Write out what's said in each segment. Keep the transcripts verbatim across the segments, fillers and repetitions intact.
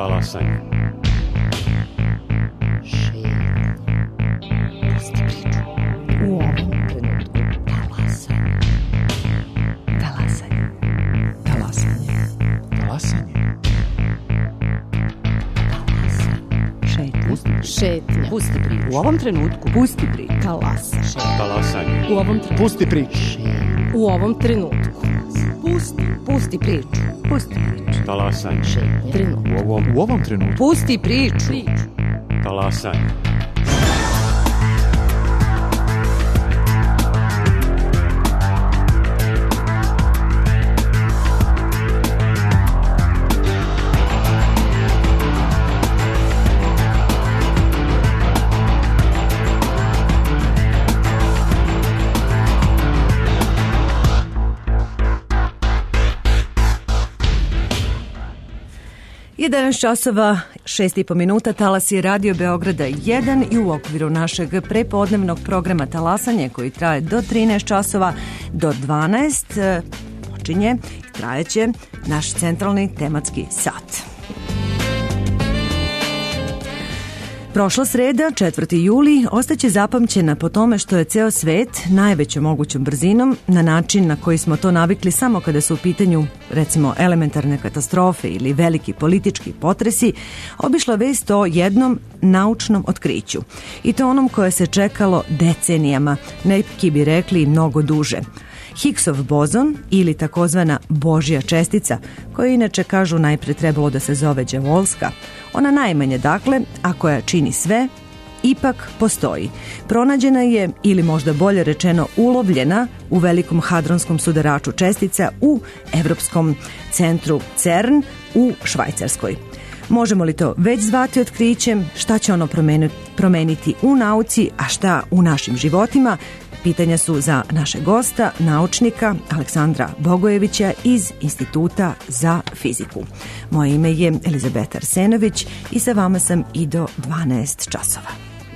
Talasanje. U ovom trenutku talasanje. Talasanje. Talasanje. Talasanje. Šetnja. Šetnja. Pusti priču. U ovom trenutku Pusti priču. Talasanje. Talasanje. U ovom trenutku. pusti priču. U ovom trenutku. Pusti. Pusti priču. Pusti priču. Talasanje. Trenutku. U ovom, u ovom trenutku. Pusti priču. Talasanje. jedanaest časova, šest i po minuta, talas je Radio Beograda jedan i u okviru našeg prepodnevnog programa Talasanje koji traje do trinaest časova, do dvanaest počinje i trajeće naš centralni tematski sat. Prošla sreda, četvrti juli, ostaće zapamćena po tome što je ceo svet najvećom mogućom brzinom, na način na koji smo to navikli samo kada su u pitanju, recimo, elementarne katastrofe ili veliki politički potresi, obišla vest o jednom naučnom otkriću. I to onom koje se čekalo decenijama, neki bi rekli mnogo duže. Higgsov bozon ili takozvana Božja čestica, koja inače kažu najpre trebalo da se zove đavolska, ona najmanje dakle, a koja čini sve, ipak postoji. Pronađena je, ili možda bolje rečeno ulovljena, u velikom hadronskom sudaraču čestica u Evropskom centru CERN u Švajcarskoj. Možemo li to već zvati otkrićem? Šta će ono promeniti u nauci, a šta u našim životima? Pitanja su za našeg gosta, naučnika Aleksandra Bogojevića iz Instituta za fiziku. Moje ime je Elizabeta Arsenović i sa vama sam i do dvanaest časova.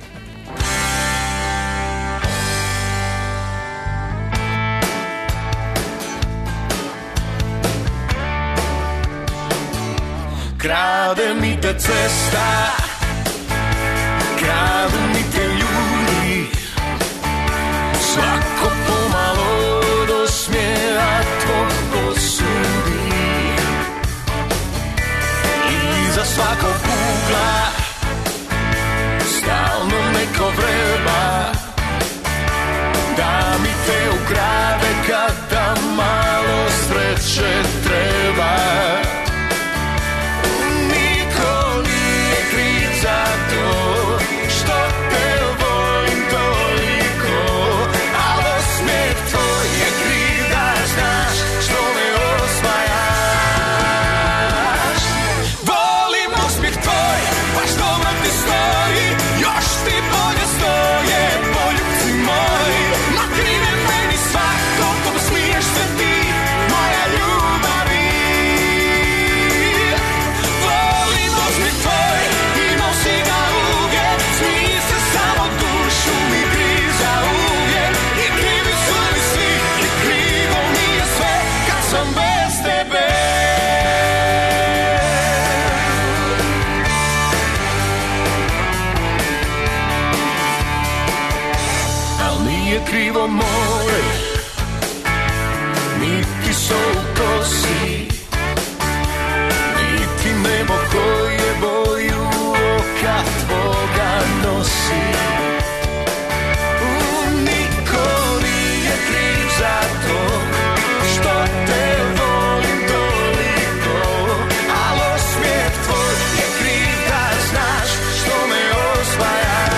Krade mi te cesta, kradu mi te ljudi, svako pomalo do smjera tvog posudi. I za svakog ugla stalno neko vreba da mi te ukrade kada malo sreće treba. Niko nije kriv za to što te volim toliko, ali osmijeh tvoj je kriv da znaš što me osvajaš. Volim osmijeh tvoj, baš doma ti stoji, još ti bolje stoje poljubci moji. Ma kriv je meni svako, kom smiješ se ti, moja ljubavi. Volim osmijeh tvoj i nosi ga uvijek, smiji se samo dušu mi griza uvijek. I krivi su mi svi, i krivo mi je sve kad sam bez tebe. Al nije krivo more, niti so u kosi, niti nebo koje boju oka tvoga nosi. U, niko nije kriv za to što te volim toliko, ali osmijeh tvoj je kriv da znaš što me osvajaš.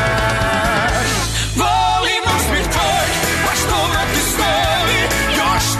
Volim osmijeh tvoj, baš doma ti stoji, još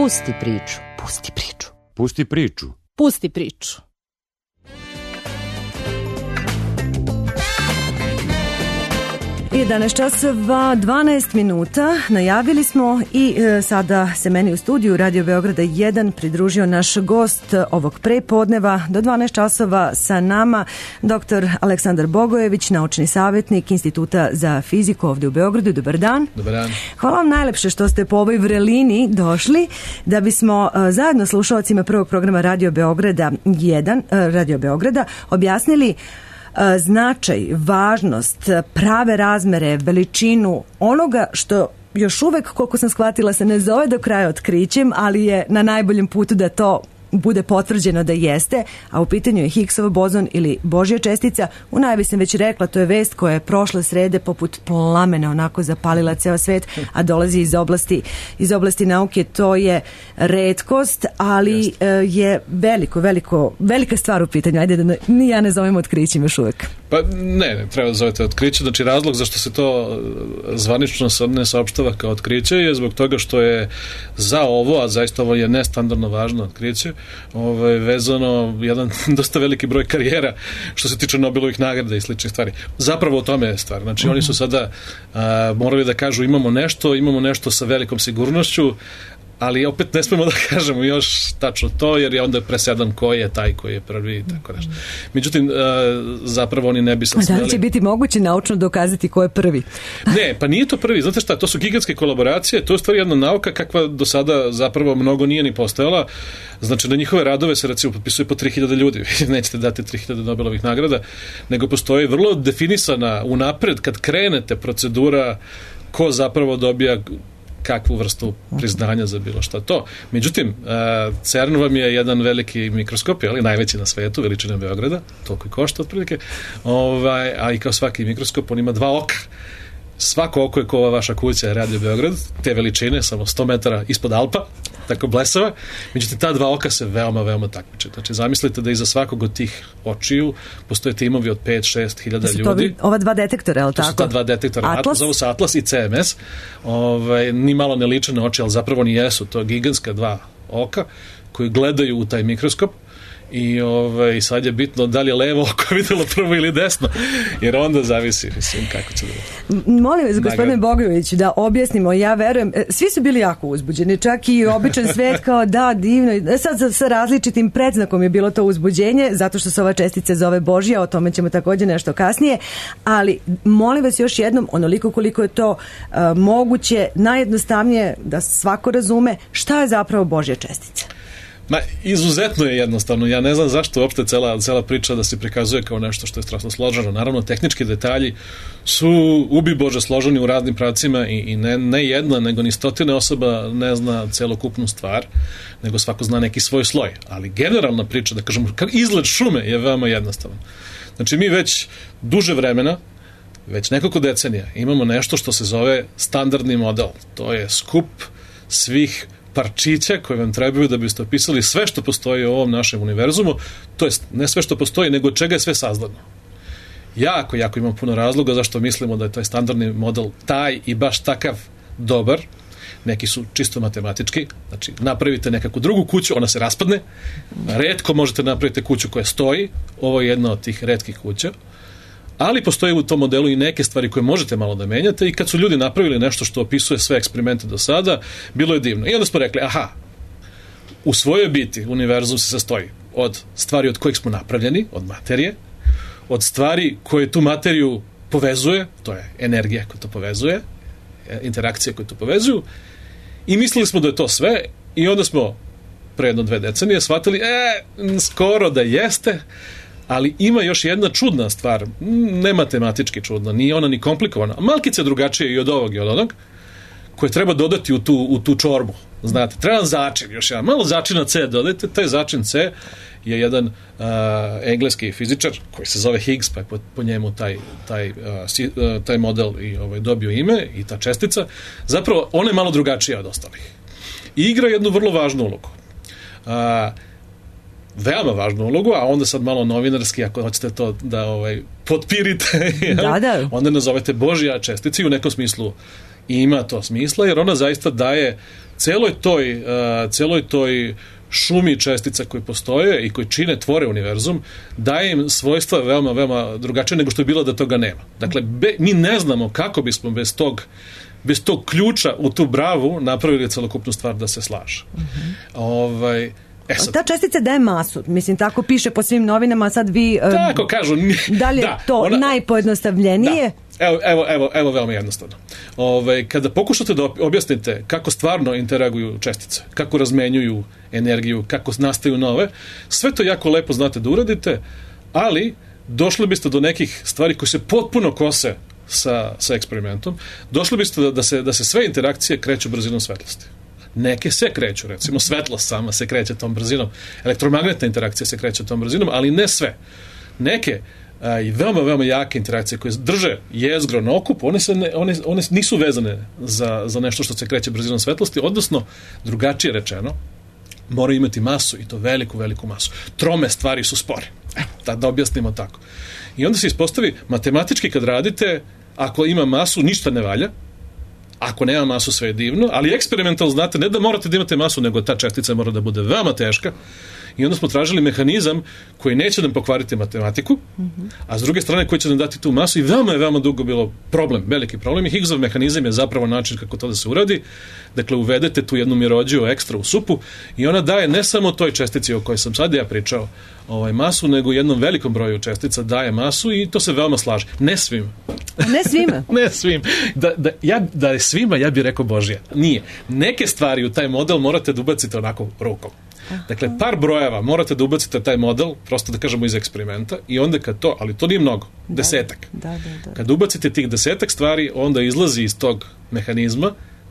Pusti priču. Pusti priču. Pusti priču. Pusti priču. jedanaest časova dvanaest minuta, najavili smo i e, sada se meni u studiju Radio Beograda jedan pridružio naš gost ovog prepodneva. Do dvanaest časova sa nama doktor Aleksandar Bogojević, naučni savjetnik Instituta za fiziku ovdje u Beogradu. Dobar dan. Dobar dan. Hvala vam najlepše što ste po ovoj vrelini došli da bismo e, zajedno slušalcima prvog programa Radio Beograda jedan, e, Radio Beograda objasnili značaj, važnost, prave razmere, veličinu onoga što još uvek, koliko sam shvatila, se ne zove do kraja otkrićem, ali je na najboljem putu da to bude potvrđeno da jeste, a u pitanju je Higgsov bozon ili Božja čestica. U najavi sam već rekla, to je vest koja je prošle srede poput plamena onako zapalila ceo svet, a dolazi iz oblasti, iz oblasti nauke. To je retkost, ali Jeste. je veliko, veliko, velika stvar u pitanju. Ajde da ni ja ne zovem otkrićem još uvek. Pa ne, ne treba da zovete otkriće. Znači razlog zašto se to zvanično ne saopštava kao otkriće je zbog toga što je za ovo, a zaista ovo je nestandardno važno otkriće, ovaj, vezano jedan dosta veliki broj karijera što se tiče Nobelovih nagrada i sličnih stvari. Zapravo o tome je stvar. Znači, mm-hmm. oni su sada a, morali da kažu imamo nešto, imamo nešto sa velikom sigurnošću, ali opet ne smemo da kažemo još tačno to, jer je onda presedan ko je taj koji je prvi i tako nešto. Međutim, zapravo oni ne bi sad smeli... Da li će biti moguće naučno dokazati ko je prvi? Ne, pa nije to prvi. Znate šta, to su gigantske kolaboracije, to je stvari jedna nauka kakva do sada zapravo mnogo nije ni postojala. Znači, na njihove radove se recimo potpisuje po tri hiljade ljudi. Nećete dati tri hiljade Nobelovih nagrada, nego postoji vrlo definisana unapred, kad krenete procedura ko zapravo dobija kakvu vrstu priznanja za bilo šta to. Međutim, CERN vam je jedan veliki mikroskop, ali najveći na svetu, veličine Beograda, toliko i košta otprilike, ovaj, a i kao svaki mikroskop on ima dva oka. Svako oko je kao ova vaša kuća Radio Beograd, te veličine, samo sto metara ispod Alpa, tako blesava. Međutim, ta dva oka se veoma, veoma takmiče. Znači, zamislite da iza svakog od tih očiju postoje timovi od pet do šest hiljada ljudi. To ova dva detektora, je li tako? To su ta dva detektora. Atlas? Zovu se Atlas i C M S. Ovaj, ni malo ne liče na oči, ali zapravo ni jesu. To je gigantska dva oka koji gledaju u taj mikroskop. I ovaj, sad je bitno da li je levo oko vidjelo prvo ili desno, jer onda zavisi, mislim, kako će da bude. Molim vas, gospodine Bogojević, da objasnimo, ja verujem, svi su bili jako uzbuđeni, čak i običan svet kao da, divno, sad sa različitim predznakom je bilo to uzbuđenje, zato što se ova čestica zove Božja, o tome ćemo također nešto kasnije, ali molim vas još jednom, onoliko koliko je to uh, moguće, najjednostavnije da svako razume šta je zapravo Božja čestica. Ma, izuzetno je jednostavno. Ja ne znam zašto uopšte cela, cela priča da se prikazuje kao nešto što je strašno složeno. Naravno, tehnički detalji su ubi Bože složeni u raznim pravcima i, i ne, ne jedna, nego ni stotine osoba ne zna celokupnu stvar, nego svako zna neki svoj sloj. Ali generalna priča, da kažemo, izgled šume je veoma jednostavan. Znači, mi već duže vremena, već nekoliko decenija, imamo nešto što se zove standardni model. To je skup svih parčića koje vam trebaju da biste opisali sve što postoji u ovom našem univerzumu, to jest ne sve što postoji, nego čega je sve sazdano. Jako, jako imam puno razloga zašto mislimo da je taj standardni model taj i baš takav dobar. Neki su čisto matematički, znači napravite nekakvu drugu kuću, ona se raspadne, retko možete napraviti kuću koja stoji, ovo je jedna od tih retkih kuća, ali postoje u tom modelu i neke stvari koje možete malo da menjate i kad su ljudi napravili nešto što opisuje sve eksperimente do sada, bilo je divno. I onda smo rekli, aha, u svojoj biti univerzum se sastoji od stvari od kojih smo napravljeni, od materije, od stvari koje tu materiju povezuje, to je energija koja to povezuje, interakcije koje to povezuju, i mislili smo da je to sve i onda smo pre jedno dve decenije shvatili, e, skoro da jeste, ali ima još jedna čudna stvar, ne matematički čudna, ni ona ni komplikovana, malkice drugačije i od ovog i od onog, koje treba dodati u tu, u tu čorbu. Znate, treba začin, još jedan, malo začina C dodajte, taj začin C je jedan uh, engleski fizičar koji se zove Higgs, pa je po, po njemu taj, taj, uh, si, uh, taj model i ovaj, dobio ime i ta čestica. Zapravo, ona je malo drugačija od ostalih. I igra jednu vrlo važnu ulogu. Uh, veoma važnu ulogu, a onda sad malo novinarski, ako hoćete to da ovaj, potpirite, da, da. onda nazovete Božja čestica i u nekom smislu ima to smisla, jer ona zaista daje celoj toj, uh, celoj toj šumi čestica koje postoje i koji čine, tvore univerzum, daje im svojstva veoma, veoma drugačije nego što je bilo da toga nema. Dakle, be, mi ne znamo kako bismo bez tog bez tog ključa u tu bravu napravili celokupnu stvar da se slaže. Mm-hmm. Ovaj, e sad, ta čestica daje masu, mislim, tako piše po svim novinama, sad vi... Tako kažu. Da li je da, to ona, najpojednostavljenije? Da. Evo, evo, evo, evo veoma jednostavno. Ove, kada pokušate da objasnite kako stvarno interaguju čestice, kako razmenjuju energiju, kako nastaju nove, sve to jako lepo znate da uradite, ali došli biste do nekih stvari koje se potpuno kose sa, sa eksperimentom. Došli biste da, da, se, da se sve interakcije kreću brzinom svetlosti. Neke se kreću, recimo svetlost sama se kreće tom brzinom, elektromagnetna interakcija se kreće tom brzinom, ali ne sve. Neke a, i veoma, veoma jake interakcije koje drže jezgro na okupu, one, se ne, one, one nisu vezane za, za nešto što se kreće brzinom svetlosti, odnosno, drugačije rečeno, moraju imati masu, i to veliku, veliku masu. Trome stvari su spore. Evo, da, da objasnimo tako. I onda se ispostavi, matematički kad radite, ako ima masu, ništa ne valja. Ako nema masu, sve je divno, ali eksperimentalno znate, ne da morate da imate masu, nego ta čestica mora da bude veoma teška. I onda smo tražili mehanizam koji neće nam pokvariti matematiku, mm-hmm. a s druge strane koji će nam dati tu masu, i veoma je veoma dugo bilo problem, veliki problem, i Higgsov mehanizam je zapravo način kako to da se uradi. Dakle, uvedete tu jednu mirođiju ekstra u supu i ona daje ne samo toj čestici o kojoj sam sad ja pričao ovaj, masu, nego jednom velikom broju čestica daje masu, i to se veoma slaže. Ne svim. Ne svima? Ne svim. Da, da, ja, da je svima, ja bih rekao Božija. Nije. Neke stvari u taj model morate da ubacite onako rukom. Dakle, par brojeva morate da ubacite taj model, prosto da kažemo iz eksperimenta, i onda kad to, ali to nije mnogo, da, desetak. Da, da, da. Kad ubacite tih desetak stvari, onda izlazi iz tog mehanizma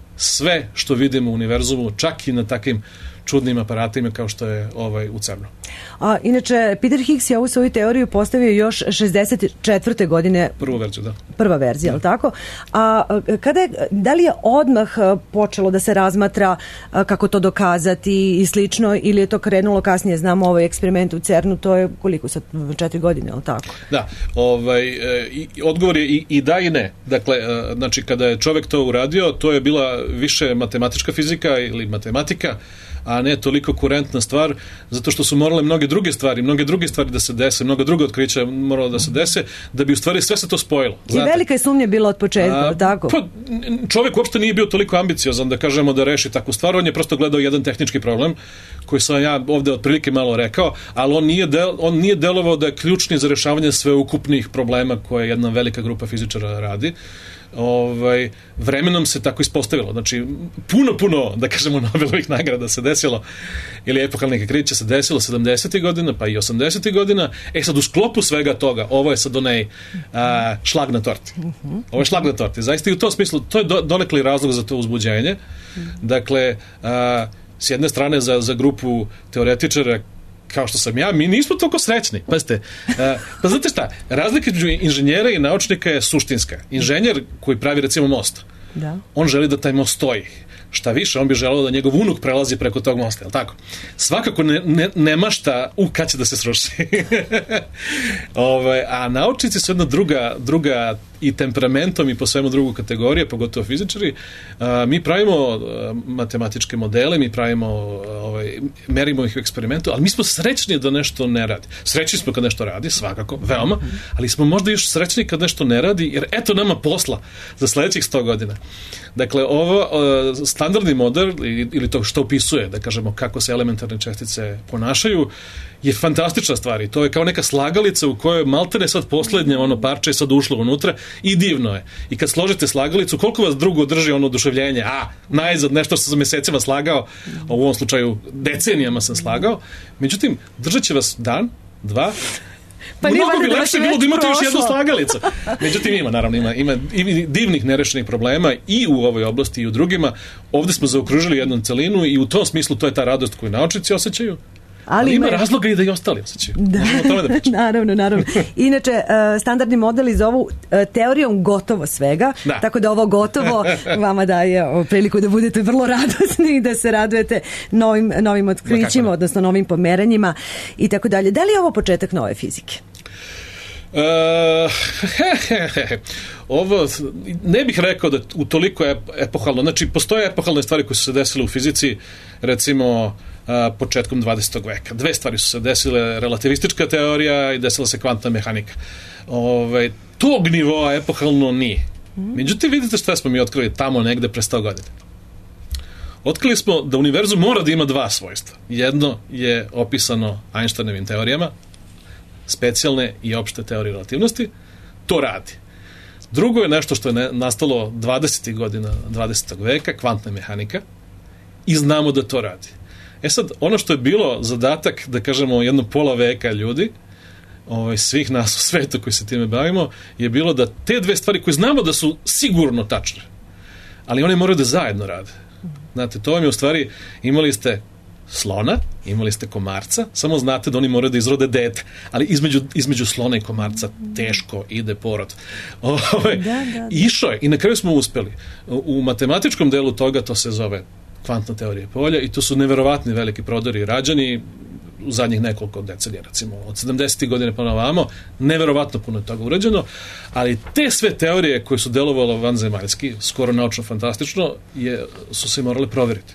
sve što vidimo u univerzumu, čak i na takvim čudnim aparatima kao što je ovaj u CERNu. A, inače, Peter Higgs je ovu svoju teoriju postavio još šezdeset četvrte godine. Prvu verziju, da. Prva verzija, je li tako? A kada je, da li je odmah počelo da se razmatra kako to dokazati i slično, ili je to krenulo kasnije? Znamo ovaj eksperiment u CERNu, to je koliko sad, četiri godine, je li tako? Da, ovaj, i, odgovor je i, i da i ne. Dakle, znači, kada je čovjek to uradio, to je bila više matematička fizika ili matematika, a ne toliko kurentna stvar, zato što su morale mnoge druge stvari, mnoge druge stvari da se dese, mnogo druge otkrića moralo da se dese, da bi u stvari sve se to spojilo. Znate? I velika je sumnja bila od početka, a, tako? Pa, čovjek uopšte nije bio toliko ambiciozan da kažemo da reši takvu stvar, on je prosto gledao jedan tehnički problem, koji sam ja ovde otprilike malo rekao, ali on nije, del, on nije delovao da je ključni za rešavanje sveukupnih problema koje jedna velika grupa fizičara radi. Ovaj, vremenom se tako ispostavilo. Znači, puno, puno, da kažemo, Nobelovih nagrada se desilo, ili epohalnih otkrića se desilo sedamdesetih godina, pa i osamdesetih godina. E sad, u sklopu svega toga, ovo je sad onaj a, šlag na torti. Ovo je šlag na torti. Zaista i u tom smislu, to je do, donekli razlog za to uzbuđenje. Dakle, a, s jedne strane za, za grupu teoretičara kao što sam ja, mi nismo toliko srećni. Pazite, uh, pa znate šta, razlika između inženjera i naučnika je suštinska. Inženjer koji pravi recimo most, da. On želi da taj most stoji. Šta više, on bi želeo da njegov unuk prelazi preko tog mosta, je li tako? Svakako ne, ne, nema šta, u, kad će da se sruši. Ove, a naučnici su jedna druga, druga i temperamentom i po svemu drugu kategorije, pogotovo fizičari. A, mi pravimo a, matematičke modele, mi pravimo, ovaj, merimo ih u eksperimentu, ali mi smo srećni da nešto ne radi. Srećni smo kad nešto radi, svakako, veoma, ali smo možda još srećni kad nešto ne radi, jer eto nama posla za sledećih sto godina. Dakle, ovo standardni model ili to što opisuje, da kažemo, kako se elementarne čestice ponašaju, je fantastična stvar i to je kao neka slagalica u kojoj maltene sad poslednje ono parče je sad ušlo unutra i divno je. I kad složite slagalicu, koliko vas drugo drži ono oduševljenje? A, najzad nešto što sam mesecima slagao, u ovom slučaju decenijama sam slagao, međutim, držat će vas dan, dva, pa mnogo bi da lepše bilo da imate još jednu slagalicu. Međutim, ima, naravno, ima, ima, ima divnih nerešenih problema i u ovoj oblasti i u drugima. Ovde smo zaokružili jednu celinu i u tom smislu to je ta radost koju naučnici osjećaju. Ali, ali ima, ima razloga i da i ostali osjećaju. Da, da naravno, naravno. Inače, standardni modeli zovu teorijom gotovo svega, da. Tako da ovo gotovo vama daje priliku da budete vrlo radosni i da se radujete novim, novim otkrićima, odnosno novim pomeranjima i tako dalje. Da li je ovo početak nove fizike? E, ovo, ne bih rekao da u toliko ep, epohalno, znači postoje epohalne stvari koje su se desile u fizici, recimo a, početkom dvadesetog veka. Dve stvari su se desile, relativistička teorija i desila se kvantna mehanika. Ove, tog nivoa epohalno nije. Međutim, vidite šta smo mi otkrili tamo negde pre sto godina. Otkrili smo da univerzum mora da ima dva svojstva. Jedno je opisano Einsteinovim teorijama, specijalne i opšte teorije relativnosti. To radi. Drugo je nešto što je ne, nastalo dvadesetih godina dvadesetog veka, kvantna mehanika, i znamo da to radi. E sad, ono što je bilo zadatak, da kažemo, jedno pola veka ljudi, ovaj, svih nas u svetu koji se time bavimo, je bilo da te dve stvari koje znamo da su sigurno tačne, ali one moraju da zajedno rade. Znate, to vam je u stvari, imali ste slona, imali ste komarca, samo znate da oni moraju da izrode dete, ali između, između slona i komarca teško ide porod. Ove, da, da, da. Išao je i na kraju smo uspeli. U, u matematičkom delu toga to se zove kvantna teorija polja i to su neverovatni veliki prodori rađani u zadnjih nekoliko decenija, recimo od sedamdesetih godine pa na ovamo, neverovatno puno je toga urađeno, ali te sve teorije koje su delovalo vanzemaljski, skoro naučno fantastično, je, su se morale proveriti.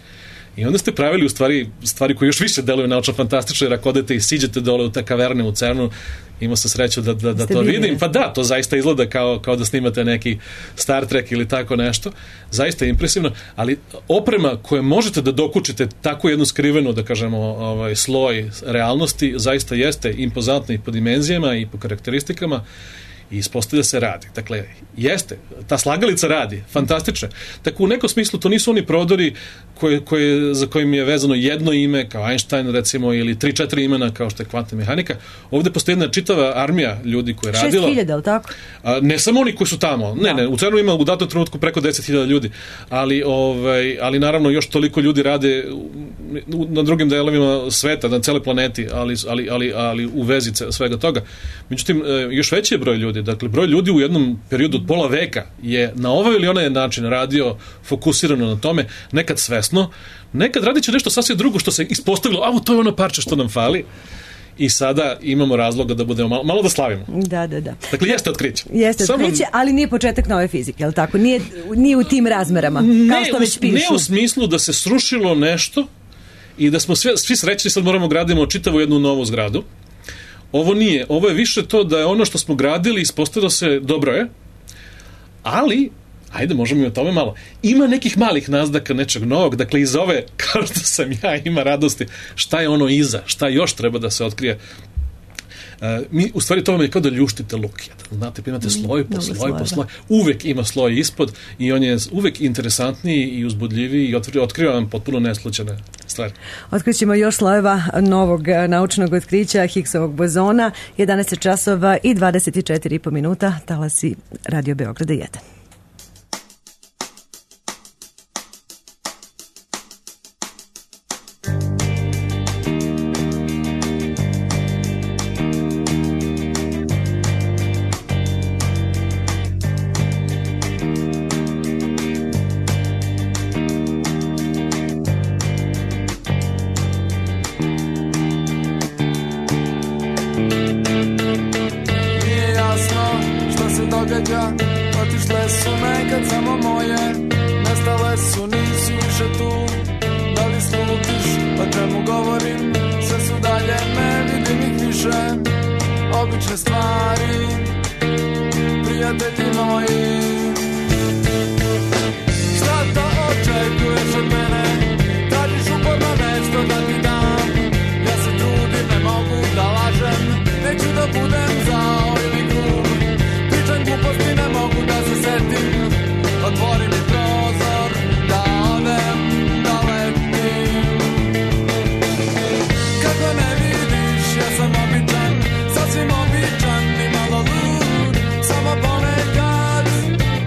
I onda ste pravili u stvari stvari koje još više deluju naučno fantastično, jer ako odete i siđete dole u te kaverne u Cernu, imao sam sreću da, da, da to vidim. vidim. Pa da, to zaista izgleda kao, kao da snimate neki Star Trek ili tako nešto. Zaista je impresivno, ali oprema koje možete da dokučite tako jednu skrivenu, da kažemo, ovaj, sloj realnosti, zaista jeste impozantna i po dimenzijama i po karakteristikama, i ispostavlja se radi. Dakle, jeste, ta slagalica radi, fantastično. Tako u nekom smislu to nisu oni prodori koje, koje, za kojim je vezano jedno ime, kao Einstein recimo, ili tri, četiri imena kao što je kvantna mehanika. Ovde postoji jedna čitava armija ljudi koja je radila. šest hiljada, ali tako? A, ne samo oni koji su tamo. Ne, da. ne, u Cernu ima u datom trenutku preko deset hiljada ljudi. Ali, ovaj, ali naravno još toliko ljudi rade u, na drugim delovima sveta, na cele planeti, ali, ali, ali, ali u vezi svega toga. Međutim, još veći je broj ljudi. Dakle, broj ljudi u jednom periodu od pola veka je na ovaj ili onaj način radio fokusirano na tome, nekad svesno, nekad radiće nešto sasvim drugo što se ispostavilo, a to je ono parče što nam fali. I sada imamo razloga da budemo malo, malo da slavimo. Da, da, da. Dakle, jeste otkriće. Jeste otkriće, Samo... ali nije početak nove fizike, je li tako? Nije, nije u tim razmerama, ne, kao što već pišu. Ne u smislu da se srušilo nešto i da smo svi, svi srećni, sad moramo gradimo čitavu jednu novu zgradu. Ovo nije, ovo je više to da je ono što smo gradili ispostavilo se dobro je, ali, ajde možemo i o tome malo, ima nekih malih naznaka nečeg novog, dakle iz ove, kao što sam ja, ima radosti, šta je ono iza, šta još treba da se otkrije. Uh, mi, u stvari to vam je kao da ljuštite luk jedan, znate, pa imate sloj po sloj, sloj po sloj, uvek ima sloj ispod i on je uvek interesantniji i uzbudljiviji i otkriva, otkriva vam potpuno neslučajne stvari. Otkrićemo još slojeva novog naučnog otkrića Higgsovog bozona, jedanaest časova i dvadeset četiri i po minuta, talasi Radio Beograda jedan. Otišle su nekad samo moje, nestale su, nisu više tu. Da li slutiš o čemu govorim? Sve su dalje, ne vidim ih više. Obične stvari, prijatelji moji. Šta to očekuješ od mene? Tražiš uporno nešto da ti dam. Ja se trudim, ne mogu da lažem. Neću da budem zao ili grub. Pričam gluposti, ne mogu da se setim. Otvori mi prozor, da odem, da letim. Kako ne vidiš, ja sam običan, sasvim običan i malo lud. Samo ponekad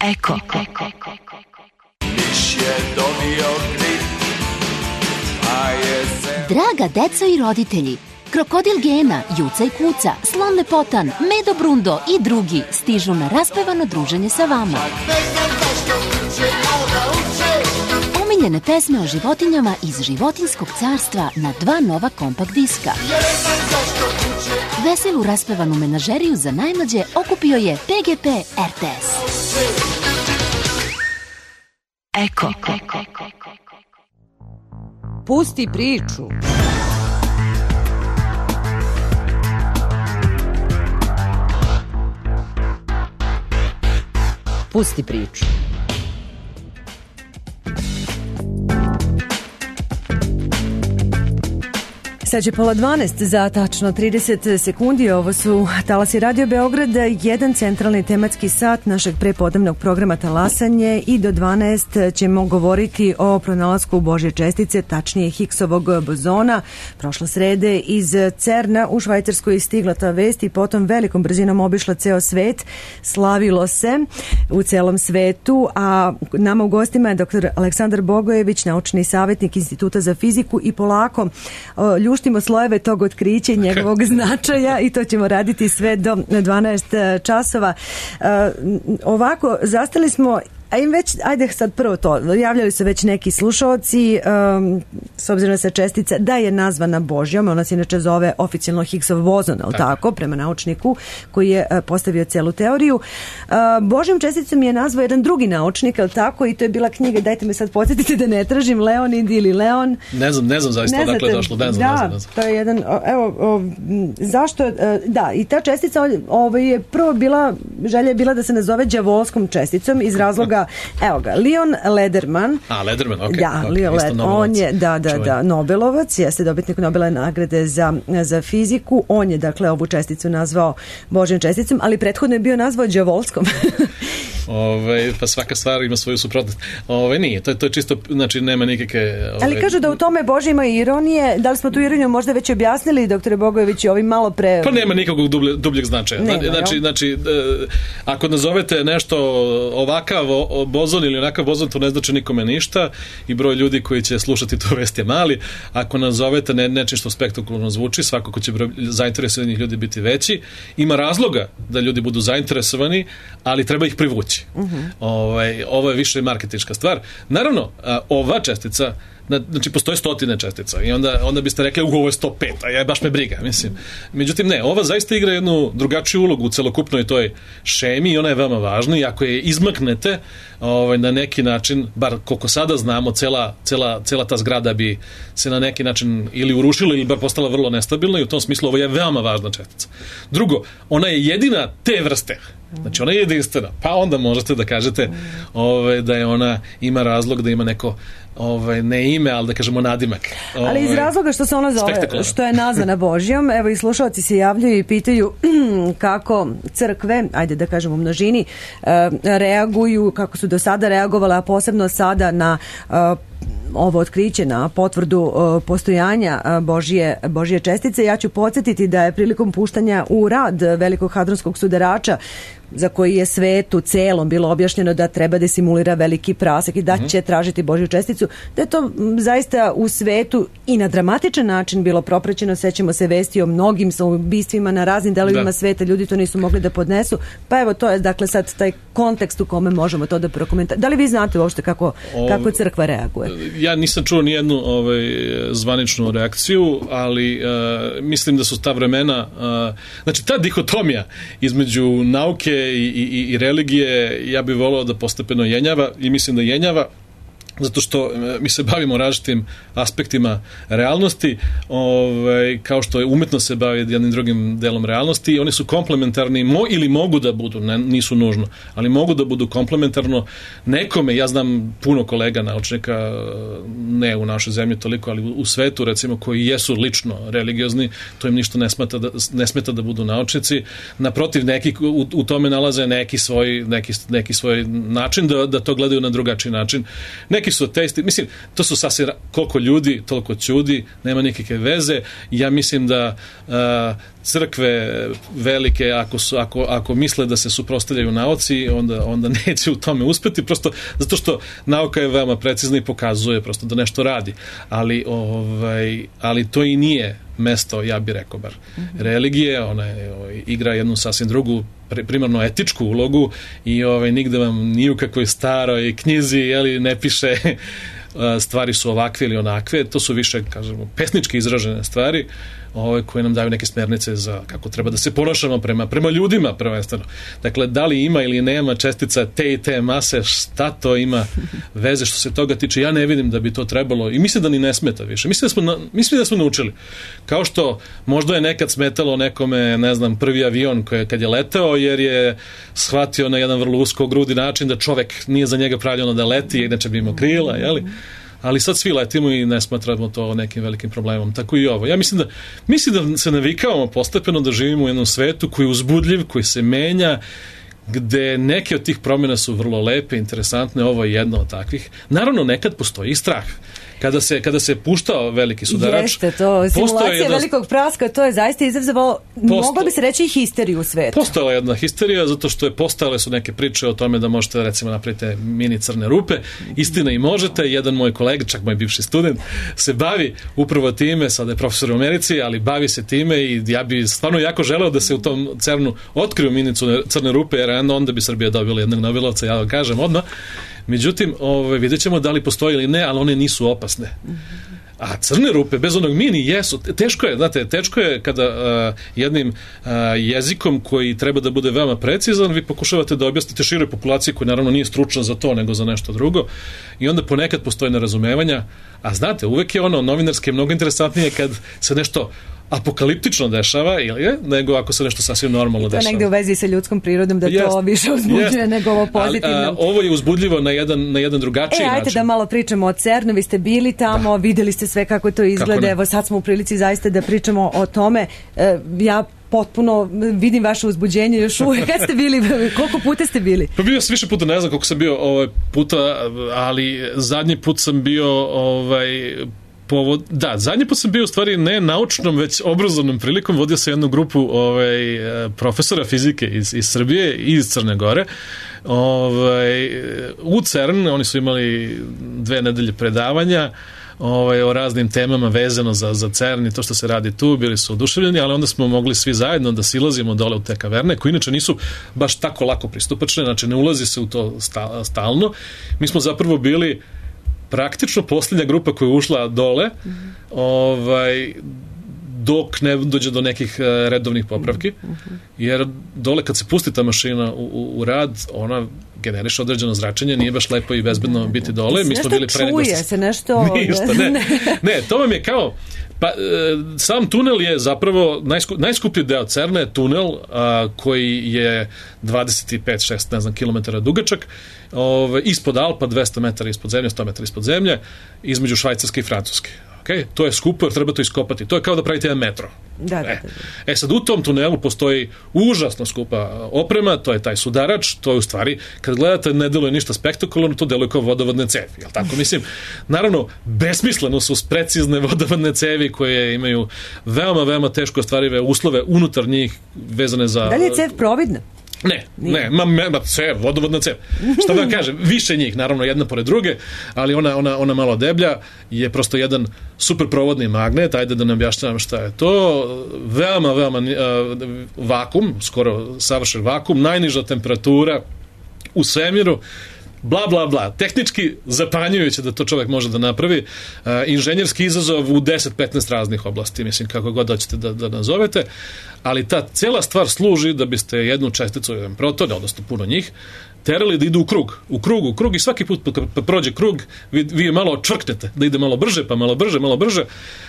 Eko. Miš je dobio grip, a je zem... Draga deco i roditelji, Krokodil Gena, Juca i Kuca, Slon Lepotan, Medo Brundo i drugi stižu na raspevano druženje sa vama. Omiljene pesme o životinjama iz životinskog carstva na dva nova kompakt diska. Veselu raspevanu menažeriju za najmlađe okupio je P G P R T S. Eko. Pusti priču. Pusti priču. Sad će pola dvanaest za tačno trideset sekundi. Ovo su Talasi Radio Beograd, jedan centralni tematski sat našeg prepodnevnog programa Talasanje i do dvanaest ćemo govoriti o pronalasku Božje čestice, tačnije Higgsovog bozona. Prošle srede iz Cerna u Švajcarskoj stigla ta vest i potom velikom brzinom obišla ceo svet. Slavilo se u celom svetu, a nama u gostima je doktor Aleksandar Bogojević, naučni savjetnik Instituta za fiziku i polako ljuštimo slojeve tog otkrića i njegovog značaja i to ćemo raditi sve do dvanaest časova. Uh, ovako, zastali smo A im već, ajde sad prvo to, javljali su već neki slušalci, um, s obzirom da se čestica da je nazvana Božjom, ona se inače zove oficijalno Higgsov bozon, tako. tako, prema naučniku koji je uh, postavio celu teoriju. Uh, Božjom česticom je nazvao jedan drugi naučnik, ali tako, i to je bila knjiga, dajte me sad podsjetite da ne tražim, Leonid ili Leon. Ne znam, ne znam zaista ne odakle je došlo, ne znam, da, ne znam, ne znam. To je jedan, evo, o, zašto, uh, da, i ta čestica ovaj, je prvo bila, želja je bila da se nazove đavolskom česticom iz razloga evo ga, Leon Lederman. A, Lederman, ok. Da, okay. Leon Lederman, on je, da, da, da, Nobelovac, jeste dobitnik Nobelove nagrade za, za fiziku. On je, dakle, ovu česticu nazvao Božjom česticom, ali prethodno je bio nazvao đavolskom. Ove, pa svaka stvar ima svoju suprotnost. Ove, nije, to je, to je čisto, znači nema nikakve... Ove... Ali kažu da u tome Bože ima ironije. Da li smo tu ironiju možda već objasnili, doktore Bogojević, ovim malo pre... Pa nema nikakvog dublje, dubljeg značaja. Nema, znači, znači, ako nazovete nešto ovakav bozon ili onakav bozon, to ne znači nikome ništa i broj ljudi koji će slušati to vest je mali. Ako nazovete ne, nečim što spektakularno zvuči, svakako će broj zainteresovanih ljudi biti veći. Ima razloga da ljudi budu zainteresovani, ali treba ih privući. Uh-huh. Ovaj, ovo je više marketinška stvar. Naravno, ova čestica, znači postoje stotine čestica i onda, onda biste rekli ovo je sto pet, a ja baš me briga, mislim. Međutim, ne, ova zaista igra jednu drugačiju ulogu u celokupnoj toj šemi i ona je veoma važna i ako je izmaknete ovaj, na neki način, bar koliko sada znamo, cela, cela, cela ta zgrada bi se na neki način ili urušila ili bar postala vrlo nestabilna i u tom smislu ovo je veoma važna čestica. Drugo, ona je jedina te vrste. Znači ona je jedinstvena, pa onda možete da kažete ove, da je ona ima razlog da ima neko ove, ne ime, ali da kažemo nadimak. Ove, ali iz razloga što se ona zove, što je nazvana Božjom, evo i slušalci se javljaju i pitaju kako crkve, ajde da kažemo u množini, reaguju, kako su do sada reagovale, a posebno sada na ovo otkriće, na potvrdu uh, postojanja uh, Božje, Božje čestice. Ja ću podsjetiti da je prilikom puštanja u rad velikog hadronskog sudarača, za koji je svetu celom bilo objašnjeno da treba da simulira veliki prasak i da će mm-hmm. tražiti Božju česticu, da je to m, zaista u svetu i na dramatičan način bilo propraćeno. Sećamo se vesti o mnogim ubistvima na raznim delovima da. sveta, ljudi to nisu mogli da podnesu. Pa evo, to je dakle sad taj kontekst u kome možemo to da prokomentarimo. Da li vi znate uopšte kako, o, kako crkva reaguje? Ja nisam čuo ni jednu ovaj, zvaničnu reakciju, ali uh, mislim da su ta vremena, uh, znači ta dihotomija između nauke i, i, i religije, ja bih voleo da postepeno jenjava i mislim da jenjava, zato što mi se bavimo različitim aspektima realnosti, ovaj, kao što je umetnost se bavi jednim drugim delom realnosti i oni su komplementarni mo, ili mogu da budu, ne, nisu nužno, ali mogu da budu komplementarno nekome. Ja znam puno kolega naučnika, ne u našoj zemlji toliko, ali u svetu recimo, koji jesu lično religiozni, to im ništa ne smeta da, ne smeta da budu naučnici. Naprotiv, neki u, u tome nalaze neki svoj, neki, neki svoj način da, da to gledaju na drugačiji način. Neki su ateisti, mislim, to su sasvim koliko ljudi, toliko ćudi, nema nikakve veze. Ja mislim da uh, crkve velike, ako, su, ako, ako misle da se suprotstavljaju nauci, onda, onda neće u tome uspeti, prosto zato što nauka je veoma precizna i pokazuje prosto da nešto radi. Ali, ovaj, ali to i nije mesto, ja bih rekao bar, mm-hmm. religije. Ona je, ovaj, igra jednu sasvim drugu, primarno etičku ulogu i ovaj, nigde vam ni u kakvoj staroj knjizi jeli, ne piše stvari su ovakve ili onakve, to su više, kažemo, pesnički izražene stvari ove, koje nam daju neke smernice za kako treba da se ponašamo prema, prema ljudima prvenstveno. Dakle, da li ima ili nema čestica te i te mase, šta to ima veze što se toga tiče, ja ne vidim da bi to trebalo i mislim da ni ne smeta više. Mislim da smo, na, mislim da smo naučili. Kao što možda je nekad smetalo nekome, ne znam, prvi avion koji, kad je leteo, jer je shvatio na jedan vrlo uskogrudi način da čovek nije za njega pravljeno da leti, inače bi imao krila, jeli? Ali sad svi letimo i ne smatramo to nekim velikim problemom. Tako i ovo. Ja mislim da, mislim da se navikavamo postepeno da živimo u jednom svetu koji je uzbudljiv, koji se menja, gde neke od tih promjena su vrlo lepe, interesantne, ovo je jedna od takvih. Naravno, nekad postoji i strah. Kada se, kada se puštao veliki sudarač... Jeste, to simulacija jedna, velikog praska, to je zaista izazvalo, moglo bi se reći, i histeriju u svetu. Postojala jedna histerija, zato što je postojale su neke priče o tome da možete, recimo, napravite mini crne rupe. Istina i možete. Jedan moj kolega, čak moj bivši student, se bavi upravo time, sada je profesor u Americi, ali bavi se time i ja bi stvarno jako želeo da se u tom CERN-u otkriju mini crne rupe, jer onda bi Srbija dobila jednog Nobelovca, ja vam kažem odmah. Međutim, ove, vidjet ćemo da li postoji ili ne, ali one nisu opasne. A crne rupe, bez onog mini, jesu. Teško je, znate, teško je kada uh, jednim uh, jezikom koji treba da bude veoma precizan, vi pokušavate da objasnite široj populaciji koja naravno nije stručna za to, nego za nešto drugo. I onda ponekad postoje nerazumevanja. A znate, uvek je ono novinarske mnogo interesantnije kad se nešto apokaliptično dešava, ili je, nego ako se nešto sasvim normalno dešava. To je negde u vezi sa ljudskom prirodom, da yes, to više uzbuđuje yes. nego ovo pozitivno. A, a, ovo je uzbudljivo na jedan, na jedan drugačiji način. E, ajte način. Da malo pričamo o CERN-u, vi ste bili tamo, da. Videli ste sve kako to izgleda, evo sad smo u prilici zaista da pričamo o tome. E, ja potpuno vidim vaše uzbuđenje još uvijek. Kad ste bili, koliko puta ste bili? Pa bio sam više puta, ne znam koliko sam bio ovaj puta, ali zadnji put sam bio ovaj povod, da, zadnji put sam bio u stvari ne naučnom, već obrazovnom prilikom, vodio sam jednu grupu ovaj, profesora fizike iz, iz Srbije i iz Crne Gore ovaj, u CERN. Oni su imali dve nedelje predavanja ovaj, o raznim temama vezano za, za CERN i to što se radi tu, bili su oduševljeni, ali onda smo mogli svi zajedno da silazimo dole u te kaverne, koje inače nisu baš tako lako pristupačne, znači ne ulazi se u to stalno. Mi smo zapravo bili praktično posljednja grupa koja je ušla dole, mm-hmm. ovaj, dok ne dođe do nekih redovnih popravki, mm-hmm. jer dole kad se pusti ta mašina u, u, u rad, ona generiše određeno zračenje, nije baš lepo i bezbedno biti dole. Mi smo bili pre nego čuje se nešto... Ništa, ne. Ne, to vam je kao... Pa, sam tunel je zapravo najsku, najskuplji deo CERN-a je tunel a, koji je dvadeset pet šest ne znam kilometara dugačak, ove, ispod Alpa, dvesta metara ispod zemlje, sto metara ispod zemlje, između Švajcarske i Francuske. Okay? To je skupo jer treba to iskopati. To je kao da pravite jedan metro. Da, da, da. E. e sad u tom tunelu postoji užasno skupa oprema, to je taj sudarač, to je u stvari, kad gledate, ne deluje ništa spektakularno, to deluje kao vodovodne cevi, jel tako? Mislim, naravno, besmisleno su precizne vodovodne cevi koje imaju veoma, veoma teško ostvarive uslove unutar njih vezane za... Da li je cev providna? Ne, ne, ma, ma cev, vodovodna cev. Šta da vam kažem, više njih, naravno jedna pored druge, ali ona, ona, ona malo deblja je prosto jedan superprovodni magnet, ajde da ne objašnjavam šta je to, veoma, veoma uh, vakum, skoro savršen vakum, najniža temperatura u svemiru, bla, bla, bla. Tehnički zapanjujuće da to čovjek može da napravi. Uh, inženjerski izazov u deset petnaest raznih oblasti, mislim, kako god hoćete da, da nazovete, ali ta cijela stvar služi da biste jednu česticu, jedan proton, odnosno puno njih, terali da idu u krug, u krug, u krug i svaki put kad prođe krug, vi, vi malo čvrknete, da ide malo brže, pa malo brže, malo brže,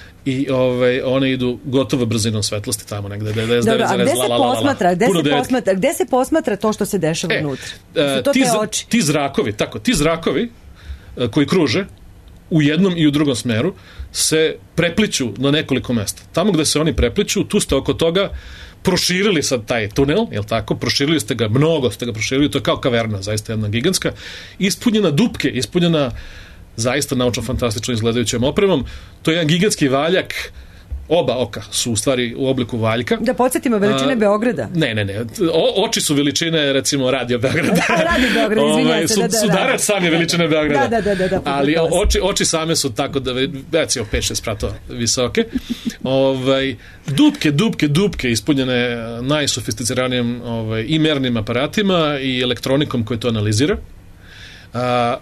i ovaj, one idu gotovo brzinom svetlosti tamo negde. Dobro, a gde se posmatra, gde se posmatra, gde se posmatra to što se dešava e, unutra? Su to ti, te oči? Ti zrakovi, tako, ti zrakovi koji kruže u jednom i u drugom smeru se prepliću na nekoliko mesta. Tamo gde se oni prepliću, tu ste oko toga proširili sad taj tunel, jel tako? Proširili ste ga, mnogo ste ga proširili, to je kao kaverna, zaista jedna gigantska, ispunjena dupke, ispunjena zaista naučno-fantastično izgledajućom opremom. To je jedan gigantski valjak oba oka su u stvari u obliku valjka. Da podsjetimo veličine A, Beograda. Ne, ne, ne. O, oči su veličine, recimo, Radio Beograda. A, Radio Beograda, izvinjam se, su, da, da, da. Sudarac sam je veličine Beograda. Da, da, da, da, ali da, oči, oči same su tako da, recimo, pet šest spratova visoke. Ovaj, dupke, dupke, dupke ispunjene najsofisticiranijim ovaj, i mernim aparatima i elektronikom koji to analizira. A,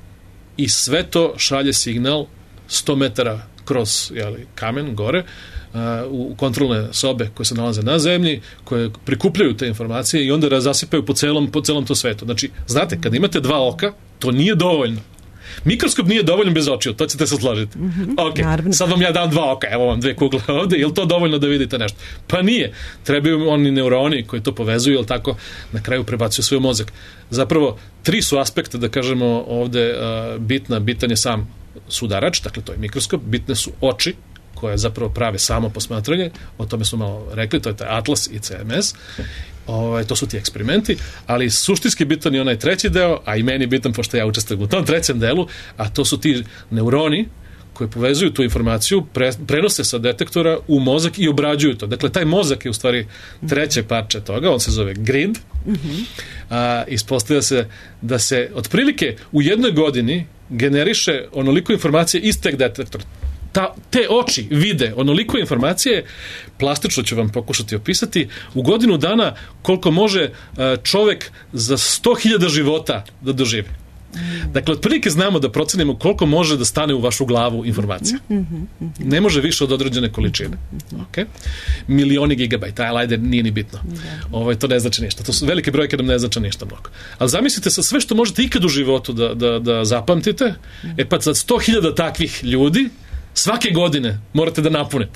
I sve to šalje signal sto metara kroz jeli, kamen gore uh, u kontrolne sobe koje se nalaze na zemlji, koje prikupljaju te informacije i onda razasipaju po celom, po celom to svetu. Znači, znate, kad imate dva oka, to nije dovoljno. Mikroskop nije dovoljno bez očiju, to ćete se složiti. Mm-hmm, ok, naravno. Sad vam ja dam dva oka, evo vam dve kugle ovde, je li to dovoljno da vidite nešto? Pa nije. Trebaju oni neuroni koji to povezuju, jel tako, na kraju prebacuju svoj mozak. Zapravo, tri su aspekta, da kažemo, ovde uh, bitna, bitan je sam sudarač, dakle to je mikroskop, bitne su oči, koje zapravo prave samo posmatranje, o tome smo malo rekli, to je taj Atlas i C M S, Ovaj, to su ti eksperimenti, ali suštinski bitan je onaj treći deo, a i meni bitan pošto ja učestvujem u tom trećem delu, a to su ti neuroni koji povezuju tu informaciju, pre, prenose sa detektora u mozak i obrađuju to. Dakle, taj mozak je u stvari treće parče toga, on se zove grid. Mm-hmm. A, ispostavlja se da se otprilike u jednoj godini generiše onoliko informacije iz teg detektora. Ta, te oči vide onoliko informacije, plastično ću vam pokušati opisati, u godinu dana koliko može čovek za sto hiljada života da doživi. Dakle, otprilike znamo da procenimo koliko može da stane u vašu glavu informacija. Ne može više od određene količine. Okay? Milioni gigabajta, ali ajde, nije ni bitno. Ovo, to ne znači ništa. To su velike brojke da ne znači ništa mnogo. Ali zamislite sa sve što možete ikad u životu da, da, da zapamtite, e pa za sto hiljada takvih ljudi svake godine morate da napunete.